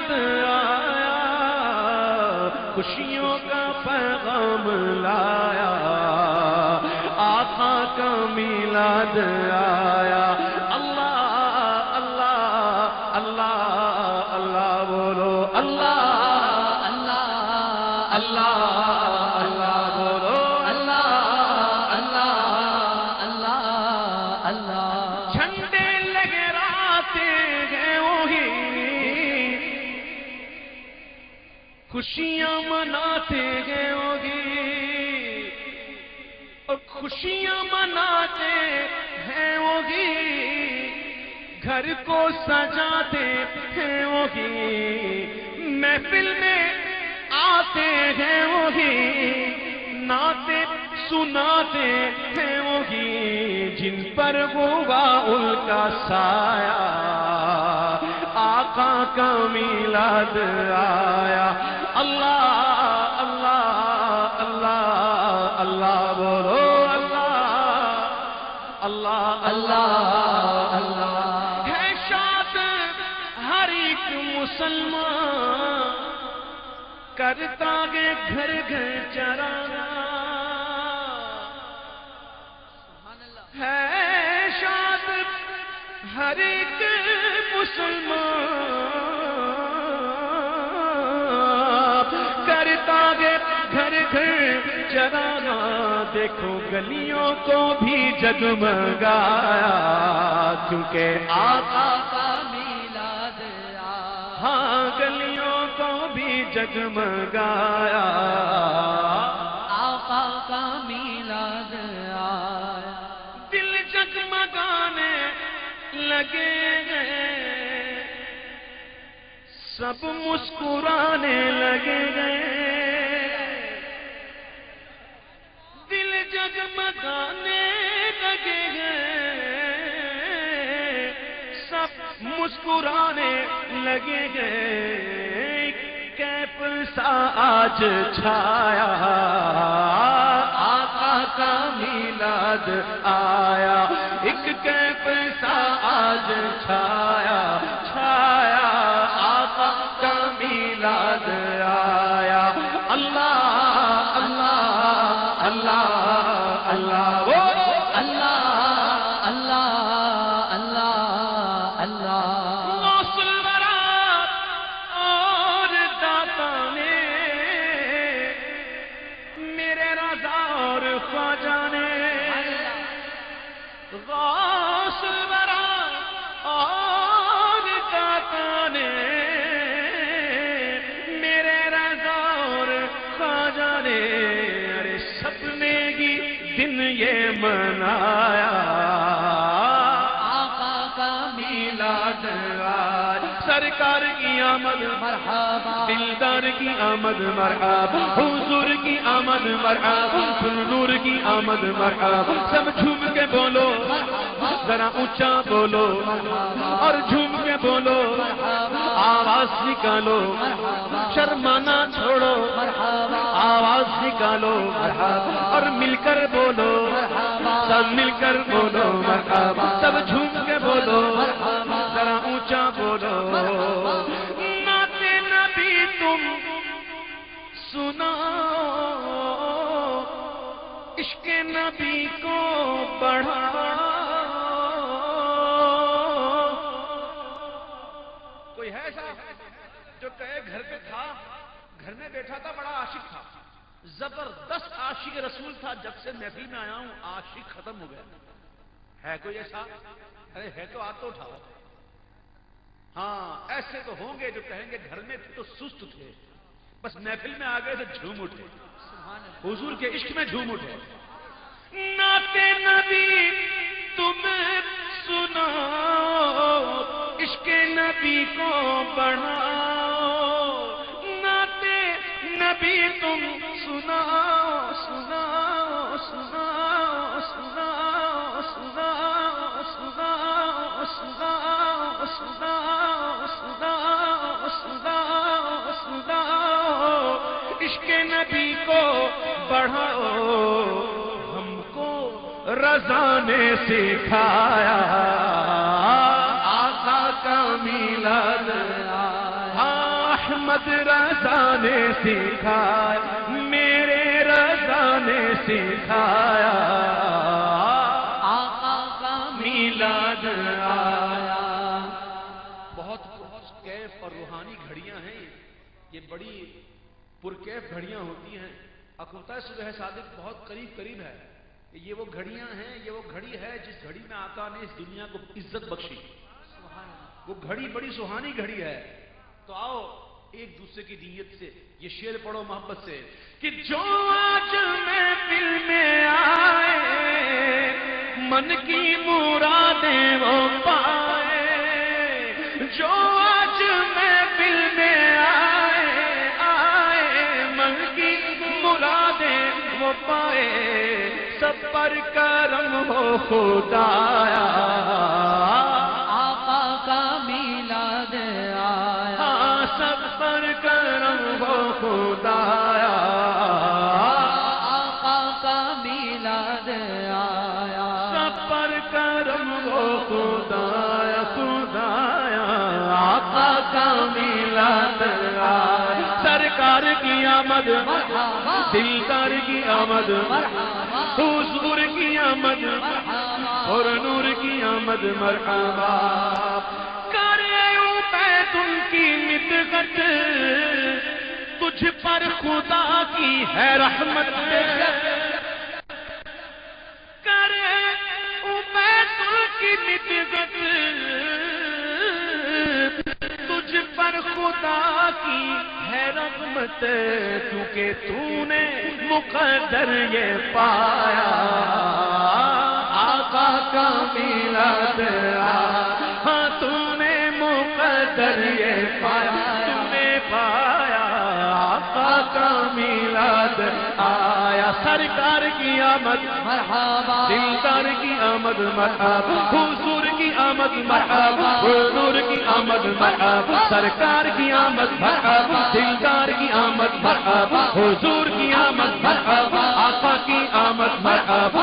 میلاد آیا، خوشیوں کا پیغام لایا، آقا کا میلاد آیا۔ اللہ اللہ اللہ اللہ بولو، اللہ اللہ اللہ اللہ بولو، اللہ اللہ اللہ اللہ۔ جھنڈے لہراتے ہیں وہی، خوشیاں مناتے ہیں وہی، اور خوشیاں مناتے ہیں وہی، گھر کو سجاتے ہیں وہی، محفل میں آتے ہیں وہی، نعتیں سناتے ہیں وہی، جن پر ہوا ان کا سایہ، آقا کا میلاد آیا۔ اللہ اللہ اللہ اللہ بولو، اللہ اللہ اللہ اللہ۔ ہے شاد ہر ایک مسلمان، کرتا گے گھر گھر چراغا، ہے شاد ہر ایک مسلمان، کرتا گے گھر گھر چراغا، دیکھو گلیوں کو بھی جگمگایا، کیونکہ آقا کا میلاد آیا۔ ہاں گلیوں کو بھی جگمگایا، آقا کا میلاد آیا۔ دل جگمگانے لگے گئے، سب مسکرانے لگے گئے، دل جگمگانے لگے گئے، سب مسکرانے لگے گئے، کیف سا آج چھایا، آقا کا میلاد آیا، ایک کیف سا آج چھایا چھایا، آقا کا میلاد آیا۔ اللہ اللہ اللہ اللہ اللہ اللہ اللہ اللہ۔ غوث الورا اور داتا نے، میرے رضا اور خواجہ نے، غوث الورا اور داتا نے، میرے رضا اور خواجہ نے، ارے سب نے ہی دن یہ منایا، آقا کا میلاد آیا۔ سرکار کی آمد مرحبا، دلدار کی آمد مرحبا، حضور کی آمد مرحبا، نور کی آمد مرحبا۔ سب جھوم کے بولو، ذرا اونچا بولو اور جھوم کے بولو، آواز نکالو، شرمانا چھوڑو، آواز نکالو اور مل کر بولو، سب مل کر بولو مرحبا، سب جھوم کے بولو، ذرا اونچا بولو۔ نعت نبی تم سناؤ، عشق نبی کو بڑھاؤ۔ کوئی ہے ایسا جو کہے گھر پہ تھا، گھر میں بیٹھا تھا، بڑا عاشق تھا، زبردست عاشق رسول تھا، جب سے محفل میں آیا ہوں عاشق ختم ہو گیا؟ ہے کوئی ایسا؟ ارے ہے تو ہاتھ تو اٹھاؤ۔ ہاں ایسے تو ہوں گے جو کہیں گے گھر میں تھے تو سست تھے، بس محفل میں آ گئے تو جھوم اٹھے، حضور کے عشق میں جھوم اٹھے۔ نعت نبی تم سناؤ، عشق نبی کو بڑھاؤ، نعت نبی تم سناؤ سناؤ سناؤ سناؤ سناؤ سناؤ سناؤ سناؤ سناؤ سناؤ سناؤ، عشق نبی کو بڑھاؤ، ہم کو رضا نے سکھایا، آقا کا میلاد آیا۔ احمد رضا نے سکھایا، میرے رضا نے سکھایا، آقا کا میلاد آیا۔ بہت کیف اور روحانی گھڑیاں ہیں، یہ بڑی پرکیف گھڑیاں ہوتی ہیں۔ اکوتا صبح صادق بہت قریب ہے، یہ وہ گھڑیاں ہیں، یہ وہ گھڑی ہے جس گھڑی میں آقا نے اس دنیا کو عزت بخشی، وہ گھڑی بڑی سہانی گھڑی ہے۔ تو آؤ ایک دوسرے کی نیت سے یہ شعر پڑھو محبت سے کہ جو آج محفل میں آئے من کی مرادیں وہ پائے، جو آج محفل میں آئے من کی مرادیں وہ پائے، سب پر کرم ہو خدایا، آقا کا میلاد آیا، سب پر کرم ہو خدایا، آقا کا میلاد آیا، سب پر کرم ہو خدایا، خدایا آقا کا میلاد آیا۔ سرکار کی آمد، دلدار کی آمد، حضور کی آمد اور نور کی آمد، مرحبا کرے عبید ان کی مدحت، تجھ پر خدا کی ہے رحمت، کرے عبید ان کی مدحت، تجھ پر خدا کی ہے رحمت، کیونکہ تو نے مقدر یہ پایا، آقا کا میلاد آیا، تو نے مقدر یہ پایا، تو نے پایا، آقا کا میلاد آیا۔ سرکار کی آمد مرحبا، دلدار کی آمد مرحبا، حضور کی آمد مرحبا، نور کی آمد مرحبا، سرکار کی آمد مرحبا، دلدار کی آمد مرحبا، حضور کی آمد مرحبا، آقا کی آمد مرحبا،